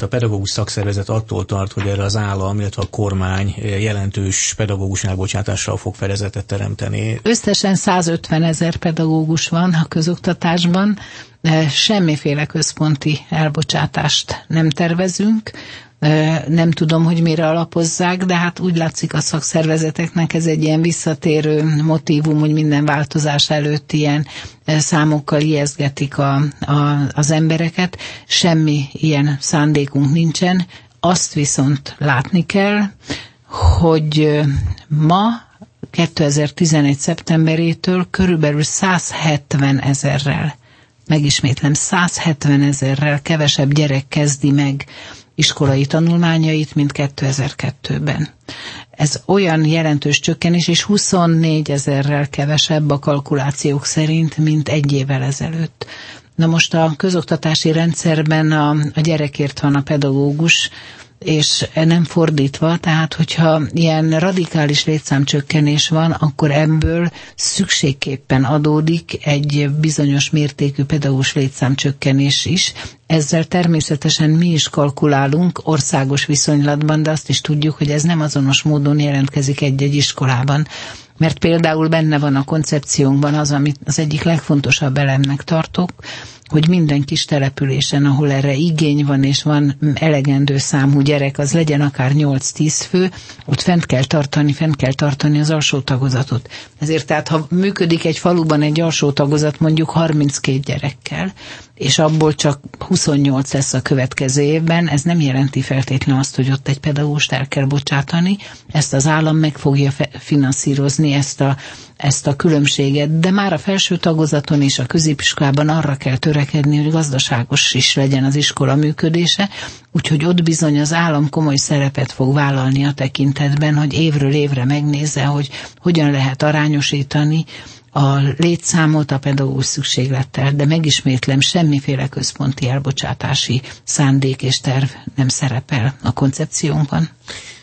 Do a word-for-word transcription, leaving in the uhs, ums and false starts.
a pedagógus szakszervezet attól tart, hogy erre az állam, illetve a kormány jelentős pedagógus elbocsátással fog fedezetet teremteni. Összesen százötven ezer pedagógus van a közoktatásban, de semmiféle központi elbocsátást nem tervezünk. Nem tudom, hogy mire alapozzák, de hát úgy látszik a szakszervezeteknek ez egy ilyen visszatérő motívum, hogy minden változás előtt ilyen számokkal ijesztgetik a, a, az embereket. Semmi ilyen szándékunk nincsen. Azt viszont látni kell, hogy ma kétezer-tizenegy szeptemberétől körülbelül százhetven ezerrel, megismétlem, százhetven ezerrel kevesebb gyerek kezdi meg iskolai tanulmányait, mint kétezer-kettőben. Ez olyan jelentős csökkenés, és huszonnégy ezerrel kevesebb a kalkulációk szerint, mint egy évvel ezelőtt. Na most a közoktatási rendszerben a, a gyerekért van a pedagógus, és nem fordítva, tehát hogyha ilyen radikális létszámcsökkenés van, akkor ebből szükségképpen adódik egy bizonyos mértékű pedagógus létszámcsökkenés is. Ezzel természetesen mi is kalkulálunk országos viszonylatban, de azt is tudjuk, hogy ez nem azonos módon jelentkezik egy-egy iskolában. Mert például benne van a koncepciónkban az, amit az egyik legfontosabb elemnek tartok, hogy minden kis településen, ahol erre igény van, és van elegendő számú gyerek, az legyen akár nyolc-tíz fő, ott fent kell tartani, fent kell tartani az alsó tagozatot. Ezért tehát, ha működik egy faluban egy alsó tagozat mondjuk harminckét gyerekkel, és abból csak huszonnyolc lesz a következő évben, ez nem jelenti feltétlenül azt, hogy ott egy pedagógust el kell bocsátani, ezt az állam meg fogja finanszírozni, ezt a, ezt a különbséget, de már a felső tagozaton és a középiskolában arra kell törekedni, hogy gazdaságos is legyen az iskola működése, úgyhogy ott bizony az állam komoly szerepet fog vállalni a tekintetben, hogy évről évre megnézze, hogy hogyan lehet arányosítani a létszámot a pedagógus szükséglettel, de megismétlem, semmiféle központi elbocsátási szándék és terv nem szerepel a koncepciónkban.